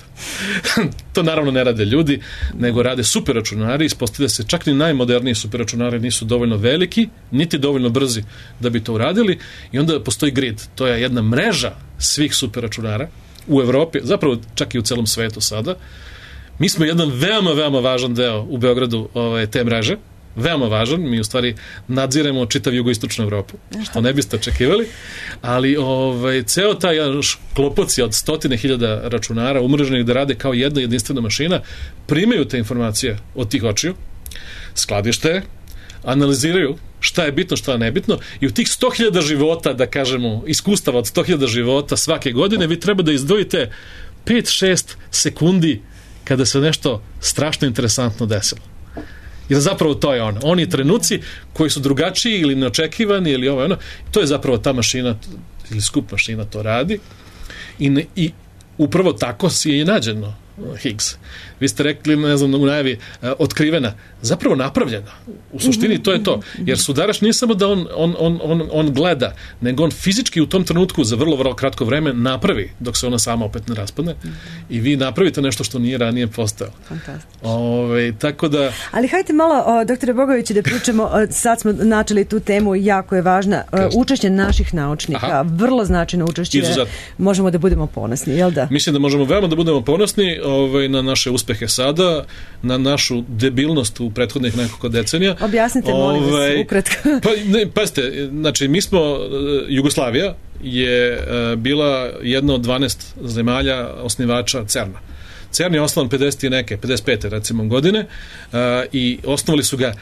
To naravno ne rade ljudi, nego rade superračunari. Ispostavlja se čak ni najmoderniji superračunari nisu dovoljno veliki, niti dovoljno brzi da bi to uradili i onda postoji grid. To je jedna mreža svih superračunara u Evropi, zapravo čak i u celom svetu sada. Mi smo jedan veoma, veoma važan deo u Beogradu ove, te mreže. Veoma važan, mi u stvari nadziremo čitav jugoistočnu Evropu, što ne biste očekivali, ali ovaj, ceo taj klopoc je od stotine hiljada računara umreženih da rade kao jedna jedinstvena mašina, primaju te informacije od tih očiju, skladište, analiziraju šta je bitno, šta je nebitno i u tih sto hiljada života, da kažemo, iskustava od sto hiljada života svake godine, vi treba da izdvojite pet šest sekundi kada se nešto strašno interesantno desilo. Jer zapravo to je ono. Oni trenuci koji su drugačiji ili neočekivani ili ovo ono, to je zapravo ta mašina ili skup mašina to radi i, ne, i upravo tako si je i nađeno Higgs. Vi ste rekli, ne znam, u najavi otkrivena, zapravo napravljena. U suštini to je to. Jer sudarač nije samo da on, on, on, on, on gleda, nego on fizički u tom trenutku za vrlo, vrlo kratko vreme napravi, dok se ona sama opet ne raspadne mm-hmm. i vi napravite nešto što nije ranije postojalo. Fantastično. Ove, tako da... Ali hajte malo, o, doktore Bogoviću, da pričamo, o, sad smo načeli tu temu, jako je važna, o, učešće naših naučnika, Aha. vrlo značajno učešće, Izuzat. Možemo da budemo ponosni, jel da? Mislim da možemo veoma da budemo ponosni ovaj, na naše uspehe sada, na našu debilnost u prethodnih nekoliko decenija. Objasnite, molim vas, ukratko. Pa, ne, pazite, znači, mi smo, Jugoslavija je uh, bila jedna od dvanaest zemalja osnivača CERN-a. CERN je osnovan pedeset i neke, pedeset pete recimo godine uh, i osnovali su ga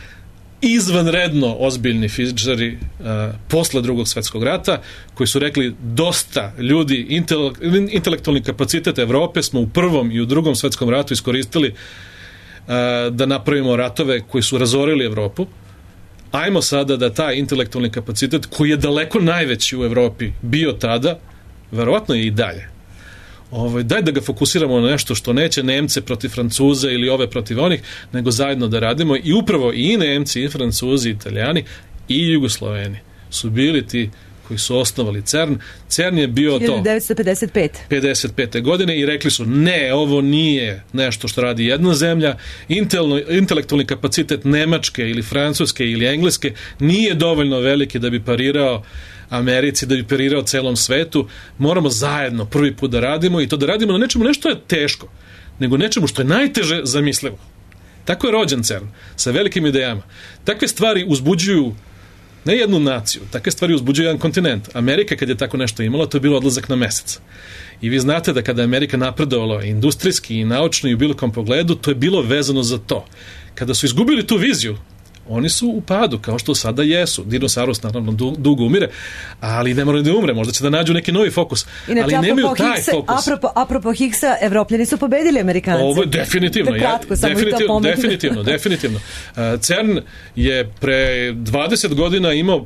izvanredno ozbiljni fizičari uh, posle drugog svetskog rata koji su rekli dosta ljudi, intelek, intelektualni kapacitet Evrope smo u prvom i u drugom svetskom ratu iskoristili uh, da napravimo ratove koji su razorili Evropu. Ajmo sada da taj intelektualni kapacitet koji je daleko najveći u Evropi bio tada, verovatno je i dalje. Ovaj, daj da ga fokusiramo na nešto što neće Nemce protiv Francuza ili ove protiv onih, nego zajedno da radimo i upravo i Nemci, i Francuzi, i Italijani, i Jugosloveni su bili ti koji su osnovali CERN. CERN je bio to hiljadu devetsto pedeset pete. pedeset pete godine i rekli su ne, ovo nije nešto što radi jedna zemlja, Intel, intelektualni kapacitet Nemačke ili Francuske ili Engleske nije dovoljno veliki da bi parirao Americi, da bi parirao celom svetu, moramo zajedno prvi put da radimo i to da radimo na nečemu nešto je teško, nego nečemu što je najteže zamislivo. Tako je rođen CERN, sa velikim idejama. Takve stvari uzbuđuju ne jednu naciju, takve stvari uzbuđuju jedan kontinent. Amerika kad je tako nešto imala, to je bilo odlazak na mesec. I vi znate da kada je Amerika napredovala industrijski i naučno i u bilo kom pogledu, to je bilo vezano za to. Kada su izgubili tu viziju, oni su u padu, kao što sada jesu. Dinosaurus naravno dugo umire, ali ne moraju da umre, možda će da nađu neki novi fokus. Inače, ali nemaju taj Higgsa, fokus. Apropo, apropo Higgsa, Evropljani su pobedili Amerikanci. Ovo je definitivno. Da kratko, ja, samo definitivno, i to definitivno, definitivno. Uh, CERN je pre dvadeset godina imao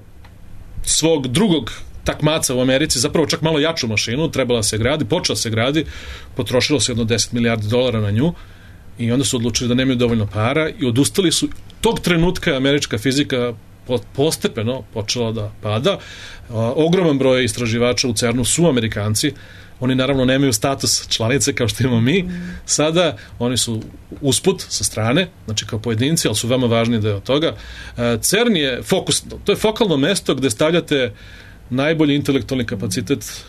svog drugog takmaca u Americi, zapravo čak malo jaču mašinu, trebala se gradi, počela se gradi, potrošilo se jedno deset milijardi dolara na nju i onda su odlučili da nemaju dovoljno para i odustali su. Tog trenutka američka fizika postepeno počela da pada. Ogroman broj istraživača u CERNu su Amerikanci. Oni naravno nemaju status članice kao što imamo mi. Sada oni su usput sa strane, znači kao pojedinci, ali su veoma važni deo toga. CERN je fokusno, to je fokalno mesto gde stavljate najbolji intelektualni kapacitet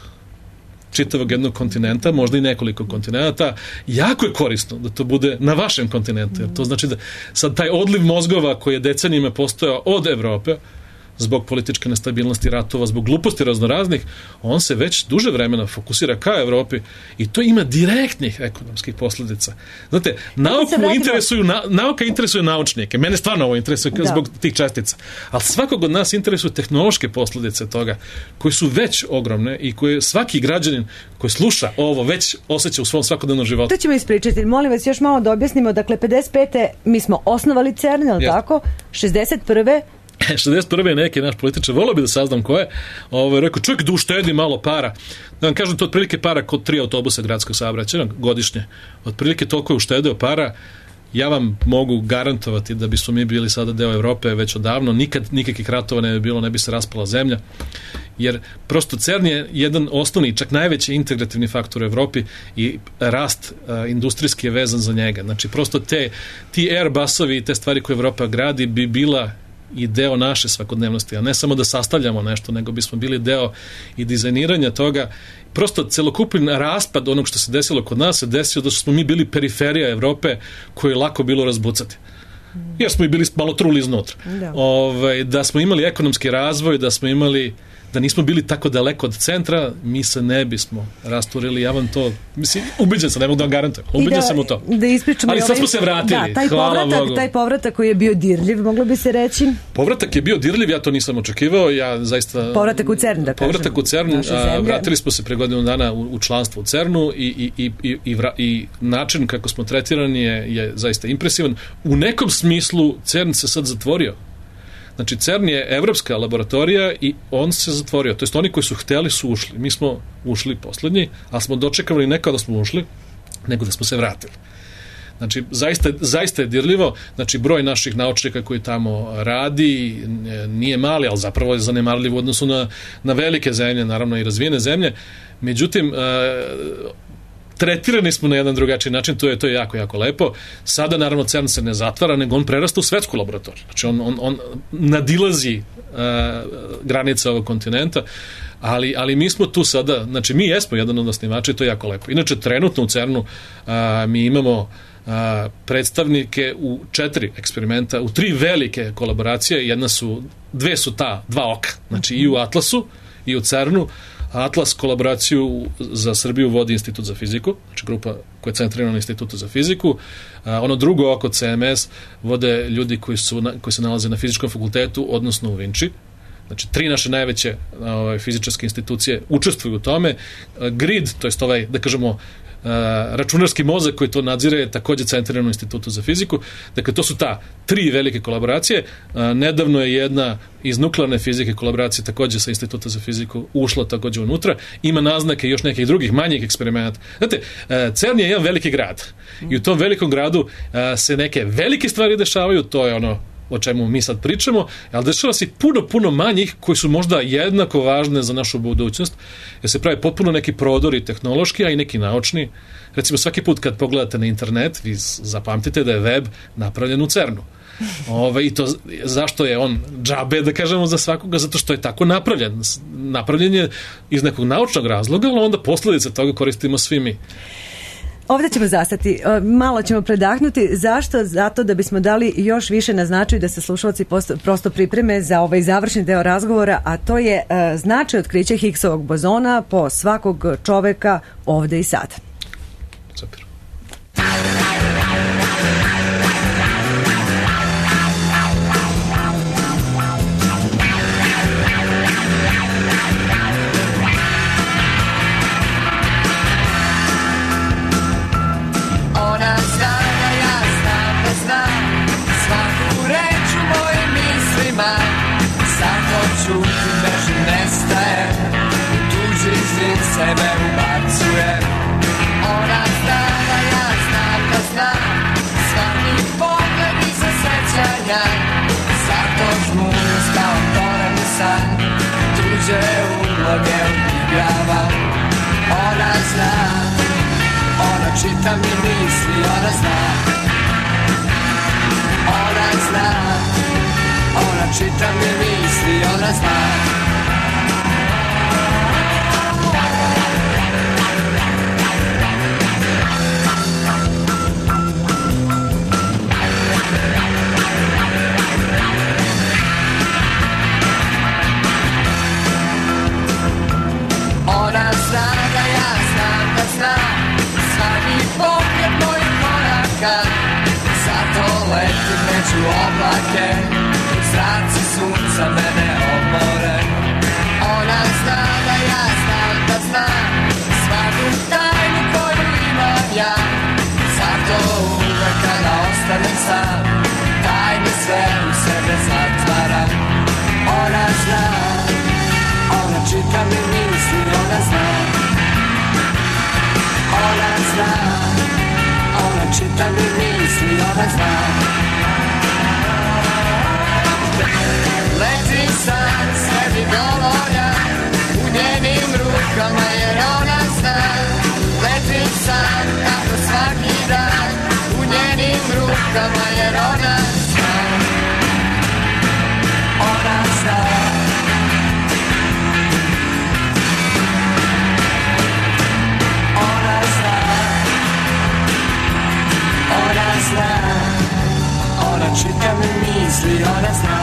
čitavog jednog kontinenta, možda i nekoliko kontinenta. Jako je korisno da to bude na vašem kontinentu, jer to znači da sad taj odliv mozgova koji je decenijima postojao od Evrope, zbog političke nestabilnosti, ratova, zbog gluposti raznoraznih, on se već duže vremena fokusira ka Evropi i to ima direktnih ekonomskih posljedica. Znate, nauku interesuju, na, nauka interesuje naučnike. Mene stvarno ovo interesuje da. Zbog tih čestica. Ali svakog od nas interesuju tehnološke posljedice toga, koje su već ogromne i koje svaki građanin koji sluša ovo već osjeća u svom svakodnevnom životu. To ćemo ispričati. Molim vas još malo da objasnimo. Dakle, pedeset pete mi smo osnovali CERN, ali tako? šezdeset prve šezdeset prve je neki naš političar, volio bi da saznam ko je, ovaj, rekao, čovjek da uštedi malo para. Da vam kažem, to otprilike para kod tri autobusa gradskog saobraćaja godišnje. Otprilike toliko je uštedeo para. Ja vam mogu garantovati da bismo mi bili sada deo Evrope već odavno, nikad nikakvih ratova ne bi bilo, ne bi se raspala zemlja, jer prosto CERN je jedan osnovni, čak najveći integrativni faktor u Evropi i rast uh, industrijski je vezan za njega. Znači, prosto te, ti Airbusovi i te stvari koje Evropa gradi bi bila i deo naše svakodnevnosti, a ne samo da sastavljamo nešto, nego bismo bili deo i dizajniranja toga. Prosto celokupan raspad onog što se desilo kod nas se desio da smo mi bili periferija Evrope koju je lako bilo razbucati. Jer smo i bili malo truli iznutra. Da. Ove, da smo imali ekonomski razvoj, da smo imali da nismo bili tako daleko od centra, mi se ne bismo rasturili. Ja vam to, mislim, ubeđen sam, ne mogu da vam garantujem. Ubeđen da, sam u to. Da ispričamo. Ali sad smo se vratili. Da, taj Hvala povratak, Bogu. taj povratak koji je bio dirljiv, moglo bi se reći. Povratak je bio dirljiv, ja to nisam očekivao. Ja zaista... Povratak u CERN, da kažem. Povratak u CERN, a, vratili smo se pre godinu dana u, u članstvo u CERNu i, i, i, i, vra, i način kako smo tretirani je, je zaista impresivan. U nekom smislu CERN se sad zatvorio. Znači, CERN je evropska laboratorija i on se zatvorio. To jest, oni koji su hteli su ušli. Mi smo ušli poslednji, ali smo dočekali ne kao da smo ušli, nego da smo se vratili. Znači, zaista, zaista je dirljivo. Znači, broj naših naučnika koji tamo radi nije mali, ali zapravo je zanemarljiv u odnosu na, na velike zemlje, naravno i razvijene zemlje. Međutim, tretirani smo na jedan drugačiji način, to je to je jako, jako lepo. Sada, naravno, CERN se ne zatvara, nego on prerasta u svetsku laboratoriju. Znači, on, on, on nadilazi uh, granice ovog kontinenta, ali, ali mi smo tu sada, znači, mi jesmo jedan od osnivača i to je jako lepo. Inače, trenutno u CERNu uh, mi imamo uh, predstavnike u četiri eksperimenta, u tri velike kolaboracije, jedna su, dve su ta, dva oka, znači i u Atlasu i u CERNu. Atlas kolaboraciju za Srbiju vodi Institut za fiziku, znači grupa koja je centrirana na Institutu za fiziku. A, ono drugo oko C M S vode ljudi koji, su na, koji se nalaze na fizičkom fakultetu, odnosno u Vinči. Znači, tri naše najveće ove, fizičarske institucije učestvuju u tome. A, grid, to jest ovaj, da kažemo, Uh, računarski mozak koji to nadzire je takođe centriran u Institutu za fiziku. Dakle, to su ta tri velike kolaboracije. Uh, nedavno je jedna iz nuklearne fizike kolaboracija takođe sa Instituta za fiziku ušla takođe unutra. Ima naznake još nekih drugih manjih eksperimenta. Znate, uh, CERN je jedan veliki grad i u tom velikom gradu uh, se neke velike stvari dešavaju, to je ono o čemu mi sad pričamo, ali dešava se puno, puno manjih koji su možda jednako važne za našu budućnost, jer se pravi potpuno neki prodori tehnološki, a i neki naučni. Recimo, svaki put kad pogledate na internet, vi zapamtite da je web napravljen u CERNu. Ove, I to zašto je on džabe, da kažemo, za svakoga? Zato što je tako napravljen. Napravljen je iz nekog naučnog razloga, ali onda posledice toga koristimo svi mi. Ovdje ćemo zastati, malo ćemo predahnuti. Zašto? Zato da bismo dali još više na značaju da se slušalci prosto pripreme za ovaj završni deo razgovora, a to je značaj otkrića Higgsovog bozona po svakog čoveka ovdje i sad. Super. Sebe ubacujem. Ona zna da ja znam da znam svaki pogled iza sećanja. Zato žmurim, spavam, tonem u san, tuđe uloge odigravam. Ona zna, ona čita mi misli, ona zna. Ona zna, ona čita mi misli, ona zna. Ona zna da ja znam da znam svaki pogled mojih koraka. Zato letim među oblake, dok zraci sunca mene obore. Ona zna da ja znam da znam svaku tajnu koju imam ja. Zato uvek kada ostanem sam, tajne sve u sebe zatvaram. Ona zna, ona čita mi misli, ona zna. Ona zna, ona čita mi misli, ona zna. Letim sam sebi dovoljan u njenim rukama jer ona zna. Letim sam tako svaki dan u njenim rukama jer ona zna. Ona zna. Ona zna, ona čita mi misli, ona zna.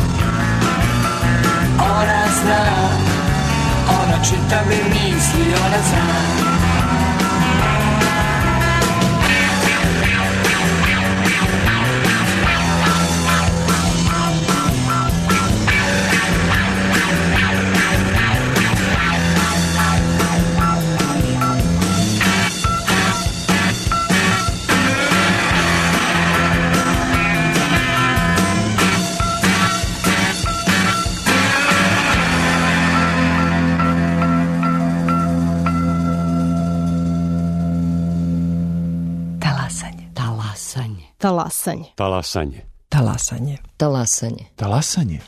Ona zna, ona čita mi misli, ona zna. Talasanje. Talasanje. Talasanje. Talasanje. Talasanje.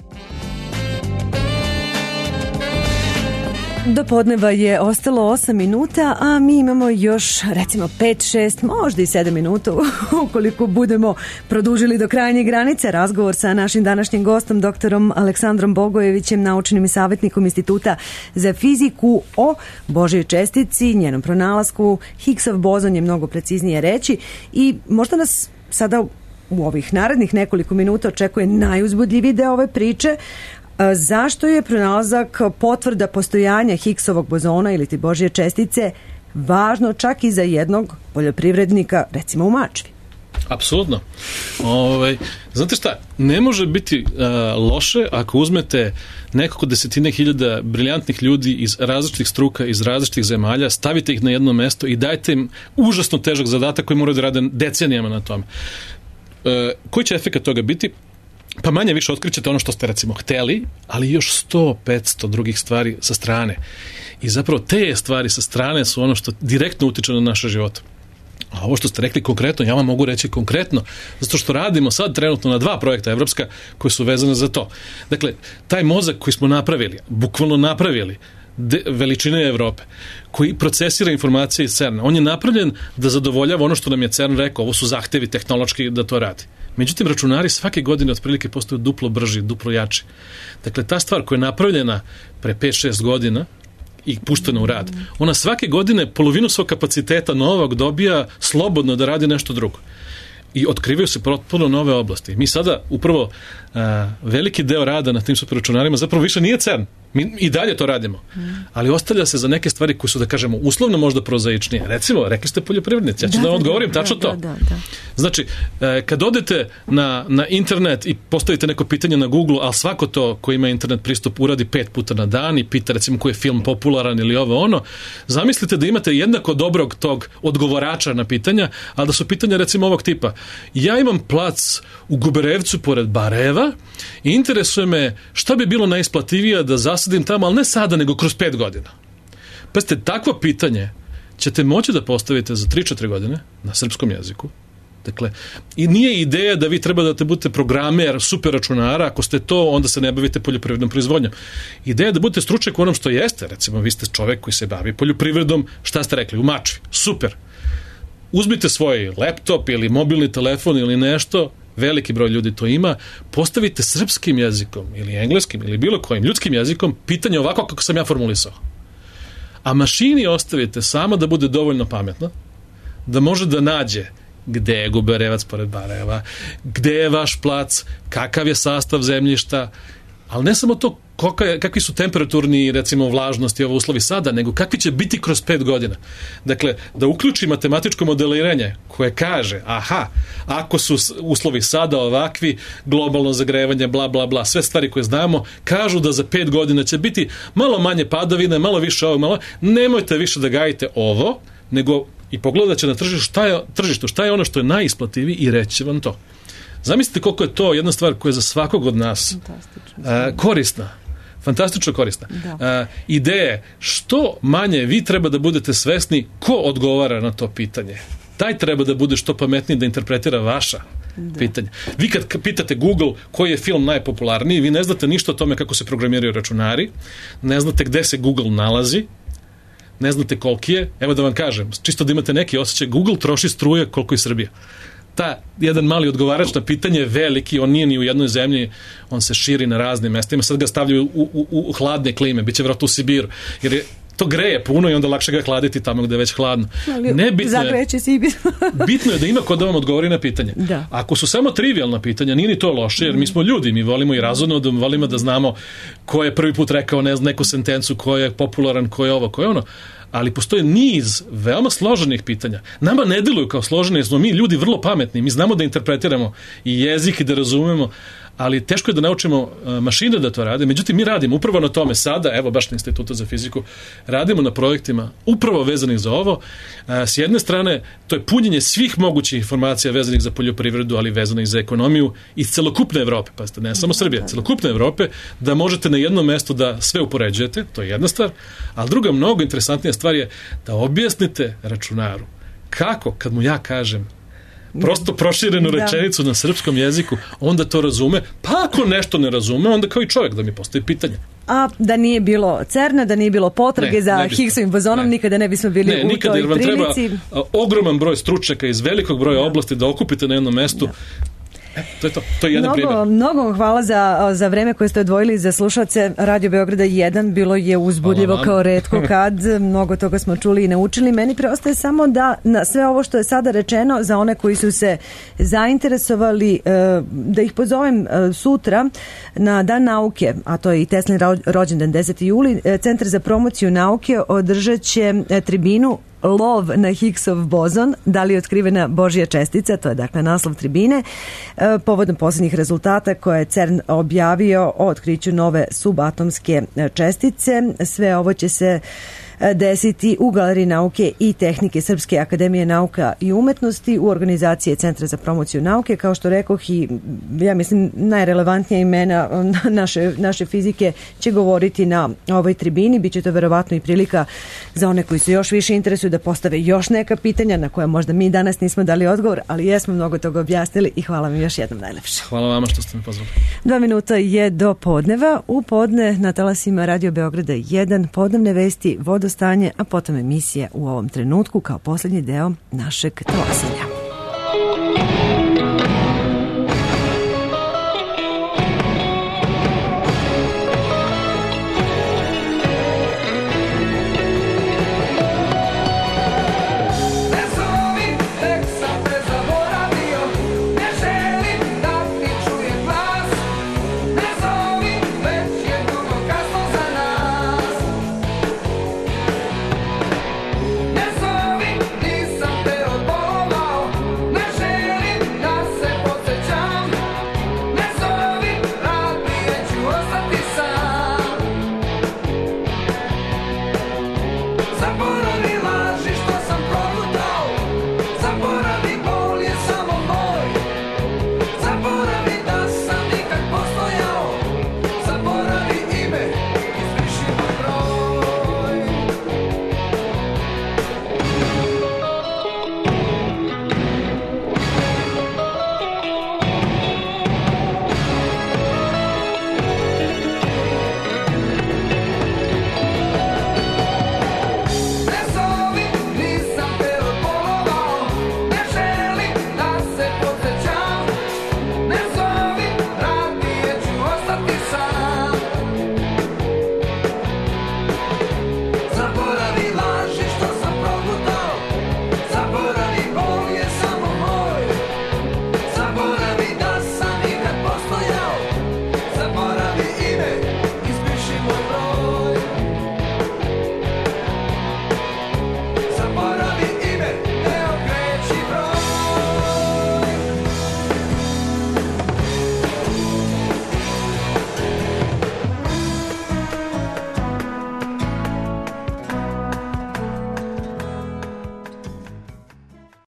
Do podneva je ostalo osam minuta, a mi imamo još recimo pet, šest, možda i sedam minuta ukoliko budemo produžili do krajnje granice. Razgovor sa našim današnjim gostom, doktorom Aleksandrom Bogojevićem, naučnim savjetnikom Instituta za fiziku o Božjoj čestici, njenom pronalasku. Higgsov bozon je mnogo preciznije reći i možda nas sada u ovih narednih nekoliko minuta očekuje najuzbudljiviji deo ove priče. Zašto je pronalazak potvrda postojanja Higgsovog bozona ili ti Božje čestice važno čak i za jednog poljoprivrednika, recimo u Mačvi? Apsolutno. Ove, znate šta, ne može biti uh, loše ako uzmete nekoliko desetine hiljada briljantnih ljudi iz različitih struka, iz različitih zemalja, stavite ih na jedno mesto i dajte im užasno težak zadatak koji moraju da rade decenijama na tome. Uh, koji će efekt toga biti? Pa manje više otkrićete ono što ste recimo hteli, ali još sto, petsto drugih stvari sa strane. I zapravo te stvari sa strane su ono što direktno utiče na naše živote. A ovo što ste rekli konkretno, ja vam mogu reći konkretno, zato što radimo sad trenutno na dva projekta evropska koji su vezane za to. Dakle, taj mozak koji smo napravili, bukvalno napravili, de, veličine Evrope, koji procesira informacije iz CERN-a, on je napravljen da zadovoljava ono što nam je CERN rekao, ovo su zahtevi tehnološki da to radi. Međutim, računari svake godine otprilike postaju duplo brži, duplo jači. Dakle, ta stvar koja je napravljena pre pet šest godina i puštena u rad, ona svake godine polovinu svog kapaciteta novog dobija slobodno da radi nešto drugo. I otkrivaju se potpuno nove oblasti. Mi sada upravo a, veliki deo rada na tim superračunarima zapravo više nije CERN. Mi i dalje to radimo. Ali ostavlja se za neke stvari koje su, da kažemo, uslovno možda prozaičnije. Recimo, rekli ste poljoprivrednici. Ja ću da, da vam odgovorim da, tačno da, to. Da, da, da. Znači, e, kad odete na, na internet i postavite neko pitanje na Google, ali svako to ko ima internet pristup uradi pet puta na dan i pita recimo koji je film popularan ili ovo ono, zamislite da imate jednako dobrog tog odgovorača na pitanja, ali da su pitanja recimo ovog tipa. Ja imam plac u Guberevcu pored Bareva i interesuje me šta bi bilo najisplativije da zasadim tamo, ali ne sada, nego kroz pet godina. Pa ste, takvo pitanje ćete moći da postavite za tri četiri godine na srpskom jeziku. Dakle, i nije ideja da vi treba da te budete programer, super računara, ako ste to, onda se ne bavite poljoprivrednom proizvodnjom. Ideja je da budete stručnjak u onom što jeste, recimo, vi ste čovek koji se bavi poljoprivredom, šta ste rekli, u mačvi, super. Uzmite svoj laptop ili mobilni telefon ili nešto, veliki broj ljudi to ima, postavite srpskim jezikom ili engleskim ili bilo kojim ljudskim jezikom pitanje ovako kako sam ja formulisao. A mašini ostavite samo da bude dovoljno pametna, da može da nađe gde je Guberevac pored Bareva, gde je vaš plac, kakav je sastav zemljišta, ali ne samo to koka, kakvi su temperaturni, recimo, vlažnosti, ovo uslovi sada, nego kakvi će biti kroz pet godina. Dakle, da uključi matematičko modeliranje koje kaže, aha, ako su uslovi sada ovakvi, globalno zagrevanje, bla, bla, bla, sve stvari koje znamo, kažu da za pet godina će biti malo manje padavine, malo više ovog, malo, nemojte više da gajite ovo, nego i pogledat će na tržištu šta je, tržištu, šta je ono što je najisplativiji i reći će vam to. Zamislite koliko je to jedna stvar koja je za svakog od nas a, korisna. Fantastično korisna. A, ideje, što manje vi treba da budete svesni ko odgovara na to pitanje. Taj treba da bude što pametniji da interpretira vaša da. pitanja. Vi kad pitate Google koji je film najpopularniji, vi ne znate ništa o tome kako se programiraju računari, ne znate gde se Google nalazi, ne znate koliki je. Evo da vam kažem, čisto da imate neki osjećaj, Google troši struje koliko i Srbija. Ta jedan mali odgovarač na pitanje je veliki, on nije ni u jednoj zemlji, on se širi na raznim mestima, sad ga stavljaju u, u, u hladne klime, bit će vjerojatno u Sibiru, jer je, to greje puno i onda lakše ga hladiti tamo gde je već hladno. Ne, bitno je, bitno je da ima ko da vam odgovori na pitanje. Da. Ako su samo trivijalna pitanja, nije ni to loše, jer mi smo ljudi, mi volimo i razumno, da volimo da znamo ko je prvi put rekao ne znam, neku sentencu, ko je popularan, ko je ovo, ko je ono. Ali postoje niz veoma složenih pitanja. Nama ne deluju kao složene, jer smo mi ljudi vrlo pametni, mi znamo da interpretiramo i jezik i da razumemo, ali teško je da naučimo mašine da to rade. Međutim, mi radimo upravo na tome sada, evo baš na Institutu za fiziku, radimo na projektima upravo vezanih za ovo. S jedne strane, to je punjenje svih mogućih informacija vezanih za poljoprivredu, ali vezanih za ekonomiju iz celokupne Evrope, pa ste ne samo Srbije, celokupne Evrope, da možete na jednom mestu da sve upoređujete, to je jedna stvar, a druga mnogo interesantnija stvar je da objasnite računaru kako, kad mu ja kažem prosto proširenu da. rečenicu na srpskom jeziku, onda to razume, pa ako nešto ne razume, onda kao i čovjek da mi postavi pitanje. A da nije bilo CERN-a, da nije bilo potrage ne, za Higgsovim bozonom, ne. nikada ne bismo bili ne, u nikada, toj prilici. Ne, nikada, jer vam treba ogroman broj stručnjaka iz velikog broja da. oblasti da okupite na jednom mestu. Da. E, to je to, to je jedan mnogo, primjer. Mnogo hvala za, za vreme koje ste odvojili za slušalce Radio Beograda jedan, bilo je uzbudljivo kao retko kad, mnogo toga smo čuli i naučili. Meni preostaje samo da na sve ovo što je sada rečeno, za one koji su se zainteresovali, da ih pozovem sutra na Dan nauke, a to je i Teslin rođendan deseti juli, Centar za promociju nauke održat će tribinu Lov na Higgsov bozon, da li je otkrivena Božja čestica, to je dakle naslov tribine, povodom posljednjih rezultata koje je CERN objavio o otkriću nove subatomske čestice. Sve ovo će se desiti u Galeriji nauke i tehnike Srpske akademije nauka i umetnosti u organizaciji Centra za promociju nauke. Kao što rekoh, i ja mislim najrelevantnija imena naše, naše fizike će govoriti na ovoj tribini. Biće to verovatno i prilika za one koji se još više interesuju da postave još neka pitanja na koja možda mi danas nismo dali odgovor, ali jesmo mnogo toga objasnili i hvala vam još jednom najlepše. Hvala vama što ste me pozvali. Dva minuta je do podneva. U podne na talasima Radio Beograda jedan, podnevne vesti, vodostanje, a potom emisija u ovom trenutku kao posljednji deo našeg talasanja.